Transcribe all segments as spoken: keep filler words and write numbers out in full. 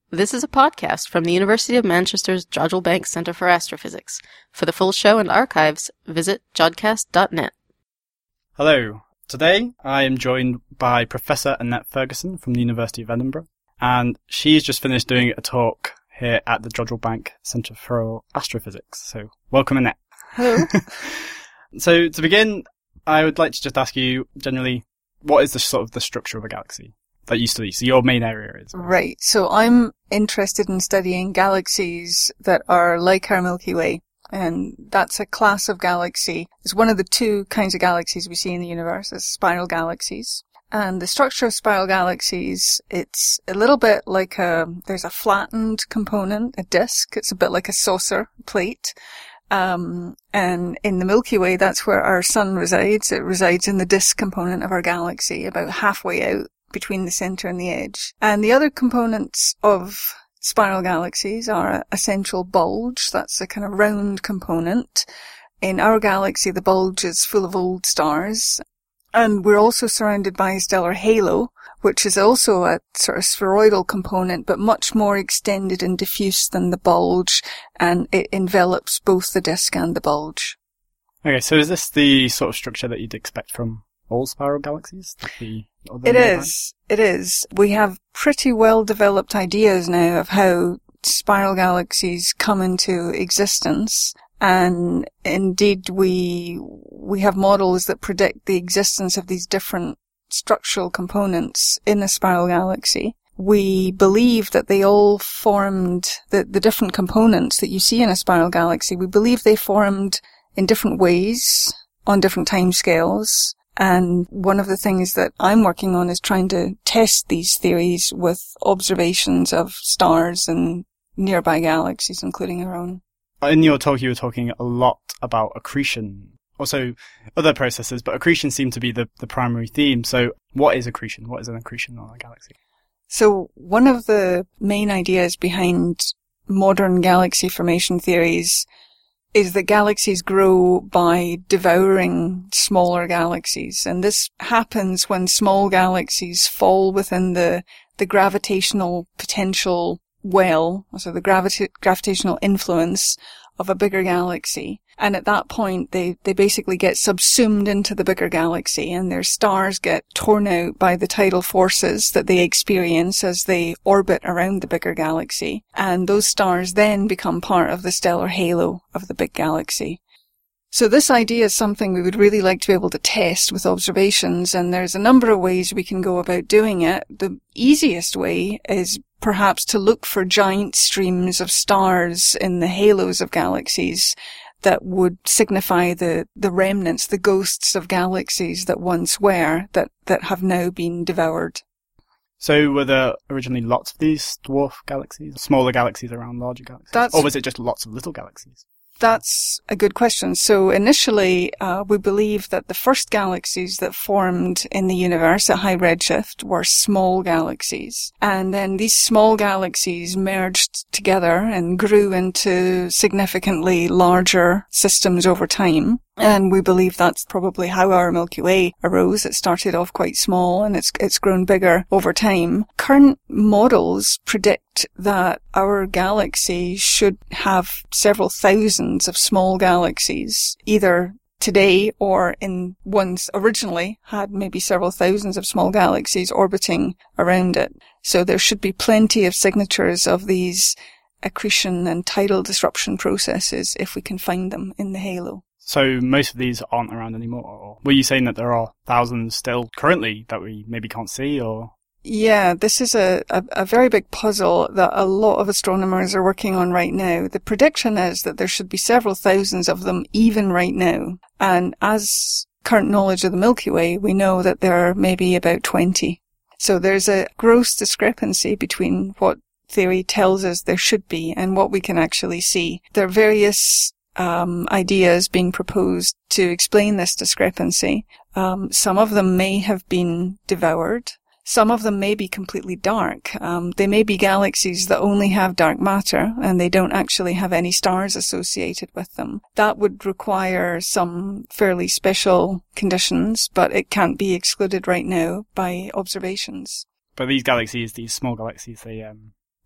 This is a podcast from the University of Manchester's Jodrell Bank Centre for Astrophysics. For the full show and archives, visit jodcast dot net. Hello. Today I am joined by Professor Annette Ferguson from the University of Edinburgh, and she's just finished doing a talk here at the Jodrell Bank Centre for Astrophysics. So, welcome, Annette. Hello. So, to begin, I would like to just ask you, generally, what is the sort of the structure of a galaxy that you study? So, your main area is? Right. So, I'm interested in studying galaxies that are like our Milky Way. And that's a class of galaxy. It's one of the two kinds of galaxies we see in the universe, as spiral galaxies. And the structure of spiral galaxies, it's a little bit like a, there's a flattened component, a disk. It's a bit like a saucer plate. Um, and in the Milky Way, that's where our sun resides. It resides in the disk component of our galaxy, about halfway out between the center and the edge. And the other components of spiral galaxies are a central bulge. That's a kind of round component. In our galaxy, the bulge is full of old stars. And we're also surrounded by a stellar halo, which is also a sort of spheroidal component, but much more extended and diffuse than the bulge, and it envelops both the disk and the bulge. Okay, so is this the sort of structure that you'd expect from all spiral galaxies? The it is. It is. We have pretty well developed ideas now of how spiral galaxies come into existence. And indeed, we we have models that predict the existence of these different structural components in a spiral galaxy. We believe that they all formed, the, the different components that you see in a spiral galaxy, we believe they formed in different ways, on different timescales. And one of the things that I'm working on is trying to test these theories with observations of stars and nearby galaxies, including our own. In your talk, you were talking a lot about accretion, also other processes, but accretion seemed to be the, the primary theme. So what is accretion? What is an accretion on a galaxy? So one of the main ideas behind modern galaxy formation theories is that galaxies grow by devouring smaller galaxies. And this happens when small galaxies fall within the, the gravitational potential well, so the gravita- gravitational influence of a bigger galaxy. And at that point, they, they basically get subsumed into the bigger galaxy, and their stars get torn out by the tidal forces that they experience as they orbit around the bigger galaxy. And those stars then become part of the stellar halo of the big galaxy. So this idea is something we would really like to be able to test with observations, and there's a number of ways we can go about doing it. The easiest way is perhaps to look for giant streams of stars in the halos of galaxies that would signify the, the remnants, the ghosts of galaxies that once were, that, that have now been devoured. So were there originally lots of these dwarf galaxies, smaller galaxies around larger galaxies? That's, or was it just lots of little galaxies? That's a good question. So initially, uh, we believe that the first galaxies that formed in the universe at high redshift were small galaxies. And then these small galaxies merged together and grew into significantly larger systems over time. And we believe that's probably how our Milky Way arose. It started off quite small and it's it's grown bigger over time. Current models predict that our galaxy should have several thousands of small galaxies, either today or in once originally had maybe several thousands of small galaxies orbiting around it. So there should be plenty of signatures of these accretion and tidal disruption processes if we can find them in the halo. So most of these aren't around anymore? Or were you saying that there are thousands still currently that we maybe can't see, or? Yeah, this is a, a, a very big puzzle that a lot of astronomers are working on right now. The prediction is that there should be several thousands of them even right now. And as current knowledge of the Milky Way, we know that there are maybe about twenty. So there's a gross discrepancy between what theory tells us there should be and what we can actually see. There are various Um, ideas being proposed to explain this discrepancy. Um, some of them may have been devoured. Some of them may be completely dark. Um, they may be galaxies that only have dark matter and they don't actually have any stars associated with them. That would require some fairly special conditions, but it can't be excluded right now by observations. But these galaxies, these small galaxies, they um,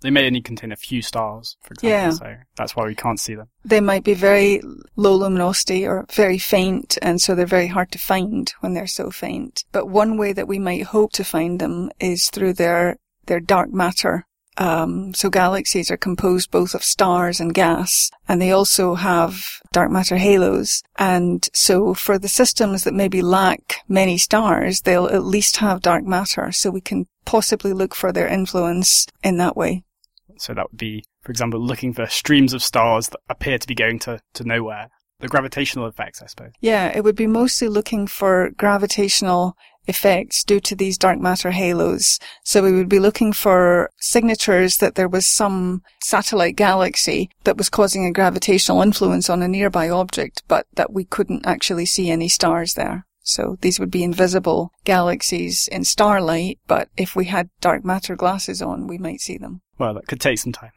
they may only contain a few stars, for example, Yeah. so that's why we can't see them. They might be very low luminosity or very faint, and so they're very hard to find when they're so faint. But one way that we might hope to find them is through their, their dark matter. Um, so galaxies are composed both of stars and gas, and they also have dark matter halos. And so for the systems that maybe lack many stars, they'll at least have dark matter, so we can possibly look for their influence in that way. So that would be, for example, looking for streams of stars that appear to be going to, to nowhere. The gravitational effects, I suppose. Yeah, it would be mostly looking for gravitational effects due to these dark matter halos. So we would be looking for signatures that there was some satellite galaxy that was causing a gravitational influence on a nearby object, but that we couldn't actually see any stars there. So these would be invisible galaxies in starlight, but if we had dark matter glasses on, we might see them. Well, that could take some time.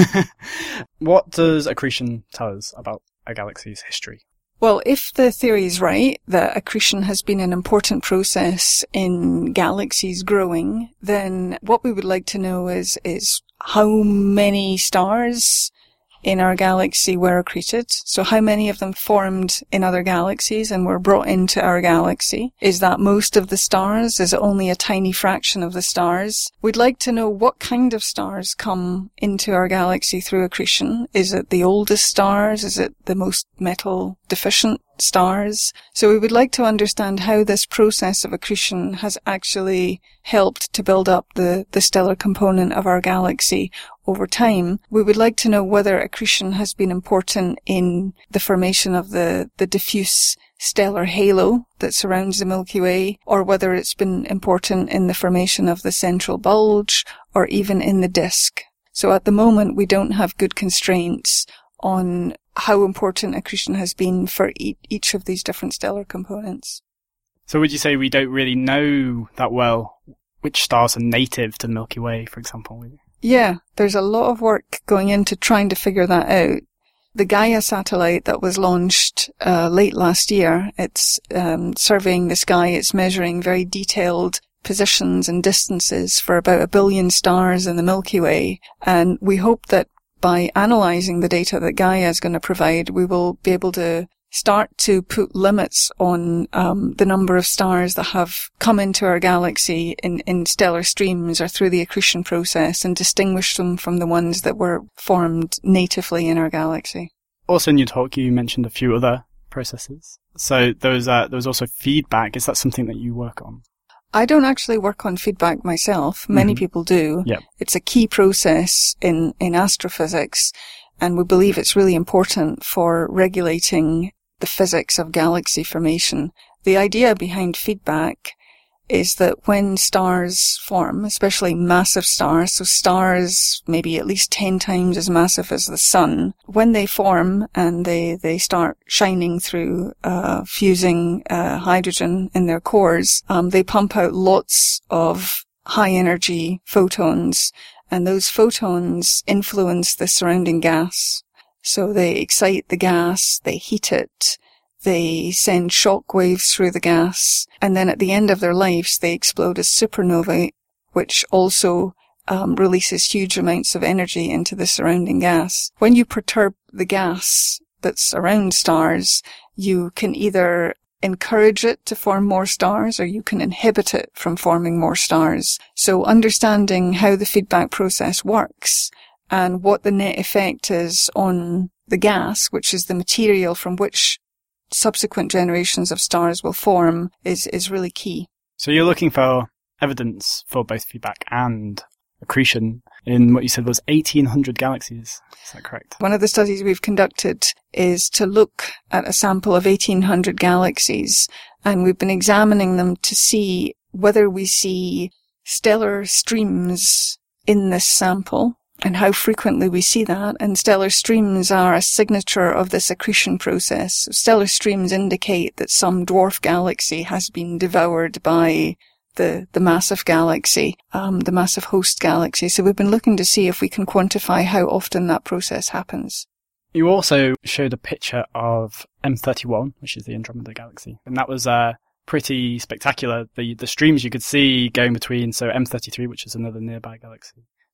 What does accretion tell us about a galaxy's history? Well, if the theory is right, that accretion has been an important process in galaxies growing, then what we would like to know is, is how many stars in our galaxy were accreted. So how many of them formed in other galaxies and were brought into our galaxy? Is that most of the stars? Is it only a tiny fraction of the stars? We'd like to know what kind of stars come into our galaxy through accretion. Is it the oldest stars? Is it the most metal deficient stars? So we would like to understand how this process of accretion has actually helped to build up the, the stellar component of our galaxy over time. We would like to know whether accretion has been important in the formation of the, the diffuse stellar halo that surrounds the Milky Way, or whether it's been important in the formation of the central bulge, or even in the disk. So at the moment, we don't have good constraints on how important accretion has been for e- each of these different stellar components. So would you say we don't really know that well which stars are native to the Milky Way, for example? Yeah, there's a lot of work going into trying to figure that out. The Gaia satellite that was launched uh, late last year, it's um, surveying the sky, it's measuring very detailed positions and distances for about a billion stars in the Milky Way, and we hope that by analysing the data that Gaia is going to provide, we will be able to start to put limits on um, the number of stars that have come into our galaxy in, in stellar streams or through the accretion process, and distinguish them from the ones that were formed natively in our galaxy. Also in your talk, you mentioned a few other processes. So there was, uh, there was also feedback. Is that something that you work on? I don't actually work on feedback myself. Many mm-hmm. people do. Yep. It's a key process in, in astrophysics, and we believe it's really important for regulating the physics of galaxy formation. The idea behind feedback is that when stars form, especially massive stars, so stars maybe at least ten times as massive as the sun, when they form and they, they start shining through, uh, fusing, uh, hydrogen in their cores, um, they pump out lots of high energy photons, and those photons influence the surrounding gas. So they excite the gas, they heat it, they send shock waves through the gas, and then at the end of their lives, they explode as supernovae, which also um, releases huge amounts of energy into the surrounding gas. When you perturb the gas that's around stars, you can either encourage it to form more stars, or you can inhibit it from forming more stars. So understanding how the feedback process works and what the net effect is on the gas, which is the material from which subsequent generations of stars will form, is, is really key. So you're looking for evidence for both feedback and accretion in what you said was eighteen hundred galaxies. Is that correct? One of the studies we've conducted is to look at a sample of eighteen hundred galaxies, and we've been examining them to see whether we see stellar streams in this sample, and how frequently we see that. And stellar streams are a signature of this accretion process. Stellar streams indicate that some dwarf galaxy has been devoured by the, the massive galaxy, um, the massive host galaxy. So we've been looking to see if we can quantify how often that process happens. You also showed a picture of M thirty-one, which is the Andromeda Galaxy, and that was uh, pretty spectacular. The the streams you could see going between, so M thirty-three, which is another nearby galaxy.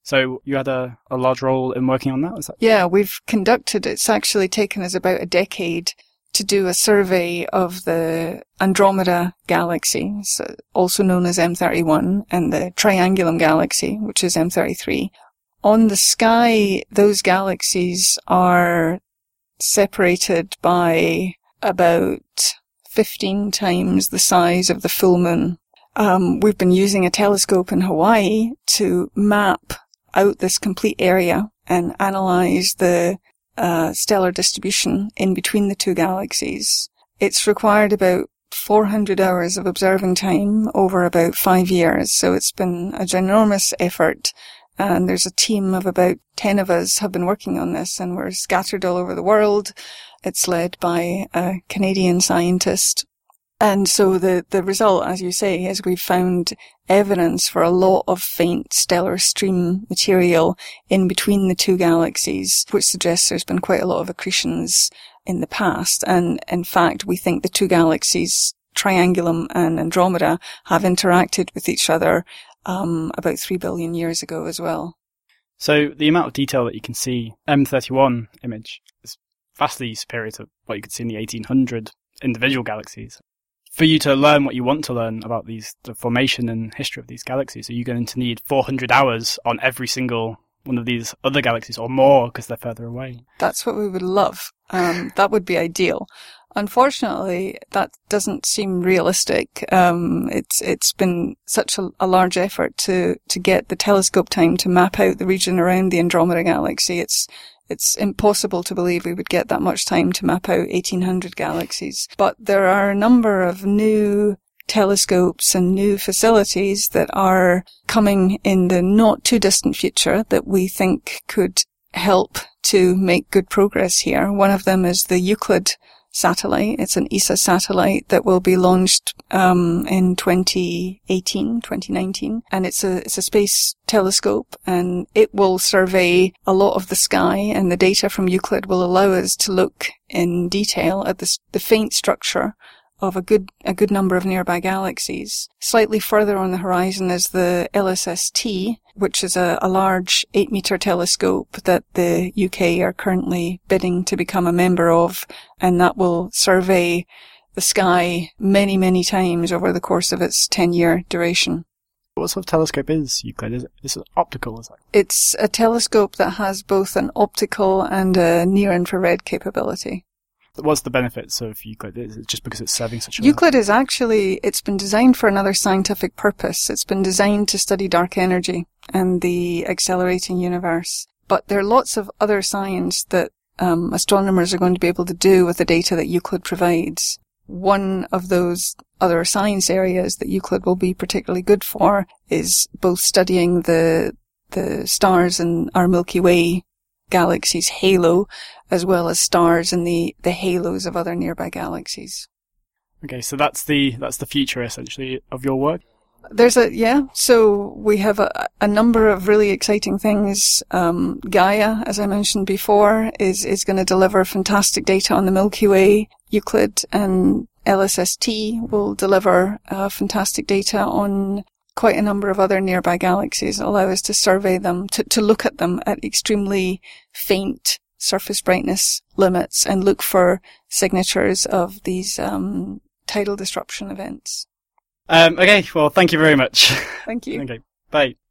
So you had a, a large role in working on that, was that? Yeah, we've conducted, it's actually taken us about a decade to do a survey of the Andromeda galaxy, so also known as M thirty-one, and the Triangulum galaxy, which is M thirty-three. On the sky, those galaxies are separated by about fifteen times the size of the full moon. Um, we've been using a telescope in Hawaii to map out this complete area and analyze the uh, stellar distribution in between the two galaxies. It's required about four hundred hours of observing time over about five years, so it's been a ginormous effort. And there's a team of about ten of us have been working on this, and we're scattered all over the world. It's led by a Canadian scientist. And so the, the result, as you say, is we've found evidence for a lot of faint stellar stream material in between the two galaxies, which suggests there's been quite a lot of accretions in the past. And in fact, we think the two galaxies, Triangulum and Andromeda, have interacted with each other um, about three billion years ago as well. So the amount of detail that you can see M thirty-one image is vastly superior to what you could see in the eighteen hundred individual galaxies. For you to learn what you want to learn about these, the formation and history of these galaxies, are you going to need four hundred hours on every single one of these other galaxies, or more because they're further away? That's what we would love. Um, that would be ideal. Unfortunately, that doesn't seem realistic. Um, it's it's been such a, a large effort to to get the telescope time to map out the region around the Andromeda galaxy. It's It's impossible to believe we would get that much time to map out eighteen hundred galaxies. But there are a number of new telescopes and new facilities that are coming in the not too distant future that we think could help to make good progress here. One of them is the Euclid satellite. It's an E S A satellite that will be launched um in twenty eighteen, twenty nineteen, and it's a it's a space telescope, and it will survey a lot of the sky, and the data from Euclid will allow us to look in detail at the the faint structure of a good a good number of nearby galaxies. Slightly further on the horizon is the L S S T, which is a, a large eight meter telescope that the U K are currently bidding to become a member of, and that will survey the sky many, many times over the course of its ten year duration. What sort of telescope is Euclid? Is it, is it optical? Is it? It's a telescope that has both an optical and a near-infrared capability. What's the benefits of Euclid? Is it just because it's serving such a... Euclid is actually, it's been designed for another scientific purpose. It's been designed to study dark energy and the accelerating universe. But there are lots of other science that um, astronomers are going to be able to do with the data that Euclid provides. One of those other science areas that Euclid will be particularly good for is both studying the the stars in our Milky Way galaxy's halo, as well as stars in the, the halos of other nearby galaxies. Okay, so that's the that's the future, essentially, of your work? There's a, yeah, so we have a, a number of really exciting things. Um, Gaia, as I mentioned before, is, is going to deliver fantastic data on the Milky Way. Euclid and L S S T will deliver uh, fantastic data on quite a number of other nearby galaxies, allow us to survey them, to, to look at them at extremely faint surface brightness limits and look for signatures of these um, tidal disruption events. Um, okay, well, thank you very much. Thank you. Okay, bye.